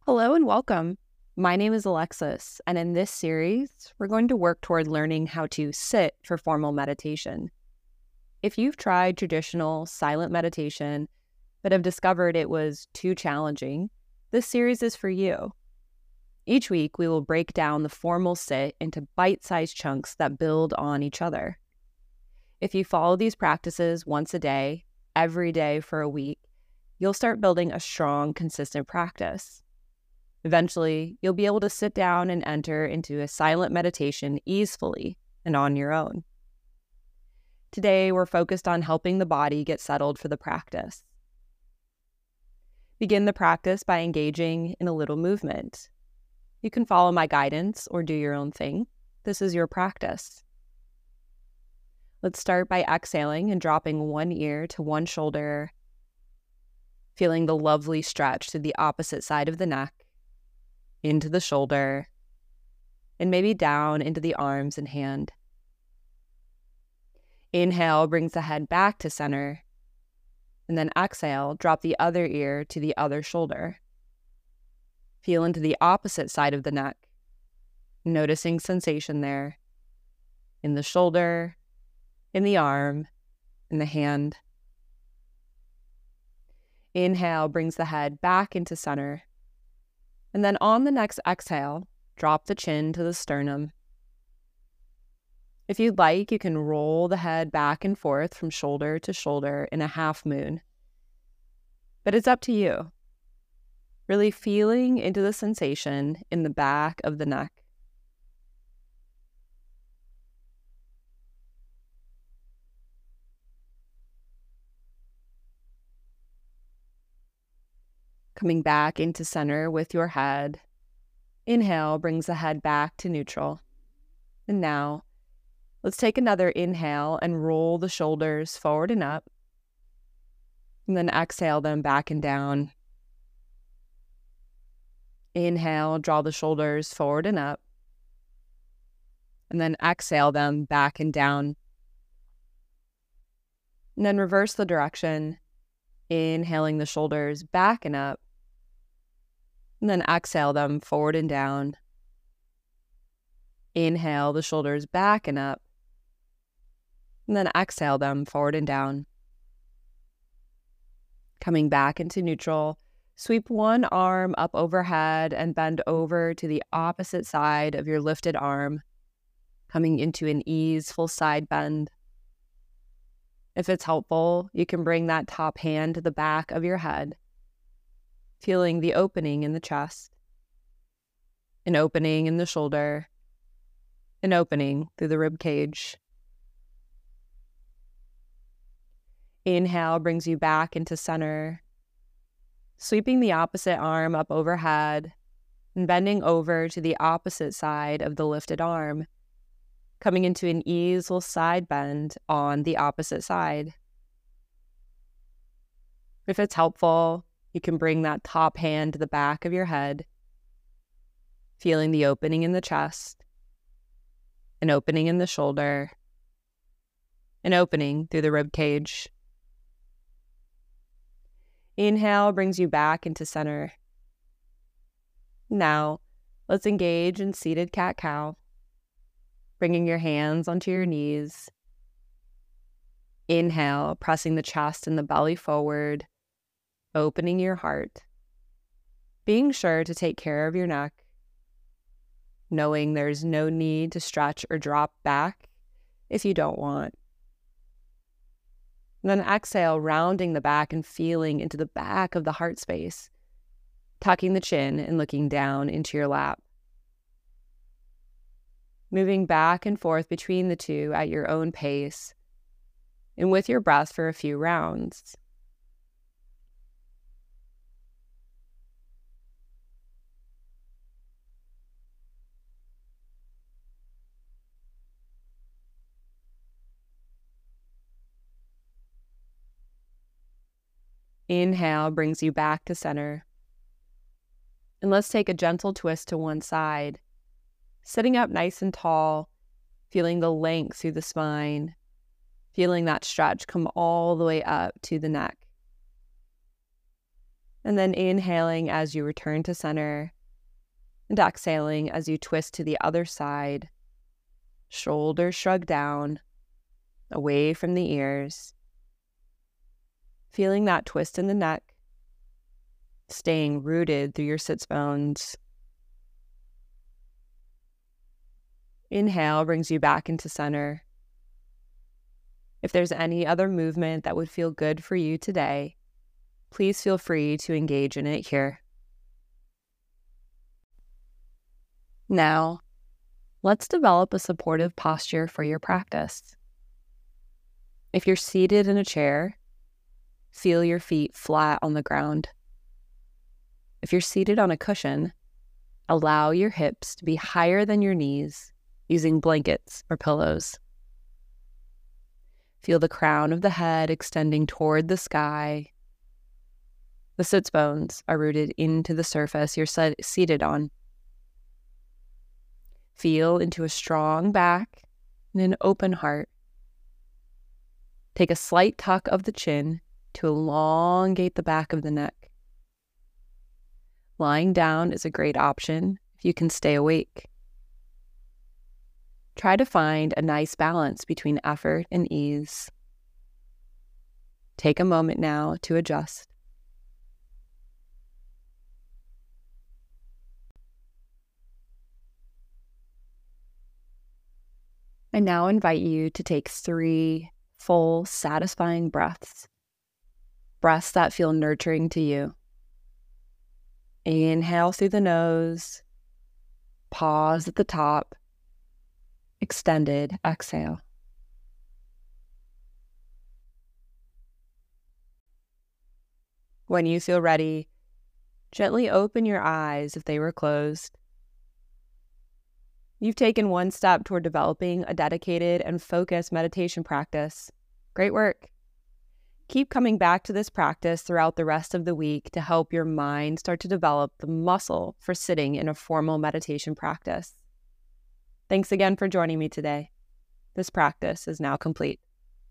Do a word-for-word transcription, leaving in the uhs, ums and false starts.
Hello and welcome. My name is Alexis, and in this series, we're going to work toward learning how to sit for formal meditation. If you've tried traditional silent meditation but have discovered it was too challenging, this series is for you. Each week, we will break down the formal sit into bite-sized chunks that build on each other. If you follow these practices once a day, every day for a week, you'll start building a strong, consistent practice. Eventually, you'll be able to sit down and enter into a silent meditation easily and on your own. Today, we're focused on helping the body get settled for the practice. Begin the practice by engaging in a little movement. You can follow my guidance or do your own thing. This is your practice. Let's start by exhaling and dropping one ear to one shoulder, feeling the lovely stretch to the opposite side of the neck, into the shoulder, and maybe down into the arms and hand. Inhale brings the head back to center, and then exhale, drop the other ear to the other shoulder. Feel into the opposite side of the neck, noticing sensation there, in the shoulder, in the arm, in the hand. Inhale brings the head back into center, and then on the next exhale, drop the chin to the sternum. If you'd like, you can roll the head back and forth from shoulder to shoulder in a half moon. But it's up to you. Really feeling into the sensation in the back of the neck. Coming back into center with your head. Inhale brings the head back to neutral. And now, let's take another inhale and roll the shoulders forward and up. And then exhale them back and down. Inhale, draw the shoulders forward and up. And then exhale them back and down. And then reverse the direction. Inhaling the shoulders back and up. And then exhale them forward and down. Inhale the shoulders back and up. And then exhale them forward and down. Coming back into neutral, sweep one arm up overhead and bend over to the opposite side of your lifted arm, coming into an easeful side bend. If it's helpful, you can bring that top hand to the back of your head, feeling the opening in the chest, an opening in the shoulder, an opening through the rib cage. Inhale brings you back into center, sweeping the opposite arm up overhead and bending over to the opposite side of the lifted arm, coming into an easeful side bend on the opposite side. If it's helpful, you can bring that top hand to the back of your head, feeling the opening in the chest, an opening in the shoulder, an opening through the rib cage. Inhale brings you back into center. Now, let's engage in seated cat-cow, bringing your hands onto your knees. Inhale, pressing the chest and the belly forward, opening your heart, being sure to take care of your neck, knowing there's no need to stretch or drop back if you don't want. And then exhale, rounding the back and feeling into the back of the heart space, tucking the chin and looking down into your lap. Moving back and forth between the two at your own pace and with your breath for a few rounds. Inhale brings you back to center. And let's take a gentle twist to one side, sitting up nice and tall, feeling the length through the spine, feeling that stretch come all the way up to the neck. And then inhaling as you return to center, and exhaling as you twist to the other side, shoulders shrug down, away from the ears. Feeling that twist in the neck, staying rooted through your sits bones. Inhale brings you back into center. If there's any other movement that would feel good for you today, please feel free to engage in it here. Now, let's develop a supportive posture for your practice. If you're seated in a chair, feel your feet flat on the ground. If you're seated on a cushion, allow your hips to be higher than your knees using blankets or pillows. Feel the crown of the head extending toward the sky. The sits bones are rooted into the surface you're seated on. Feel into a strong back and an open heart. Take a slight tuck of the chin to elongate the back of the neck. Lying down is a great option if you can stay awake. Try to find a nice balance between effort and ease. Take a moment now to adjust. I now invite you to take three full, satisfying breaths. Breaths that feel nurturing to you. Inhale through the nose. Pause at the top. Extended exhale. When you feel ready, gently open your eyes if they were closed. You've taken one step toward developing a dedicated and focused meditation practice. Great work. Keep coming back to this practice throughout the rest of the week to help your mind start to develop the muscle for sitting in a formal meditation practice. Thanks again for joining me today. This practice is now complete.